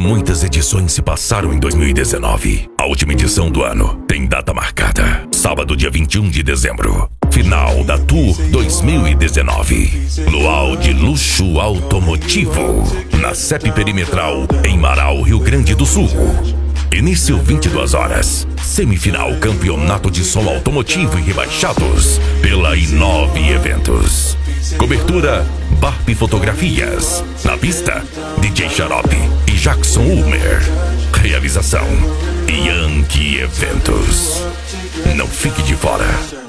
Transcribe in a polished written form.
Muitas edições se passaram em 2019. A última edição do ano tem data marcada. Sábado, dia 21 de dezembro. Final da Tour 2019. Luau de luxo automotivo. Na CEP Perimetral, em Marau, Rio Grande do Sul. Início 22 horas. Semifinal Campeonato de Som Automotivo e Rebaixados pela Inove Eventos. Cobertura Barbie Fotografias. Na pista, DJ Xarope e Jackson Ulmer. Realização Yankee Eventos. Não fique de fora.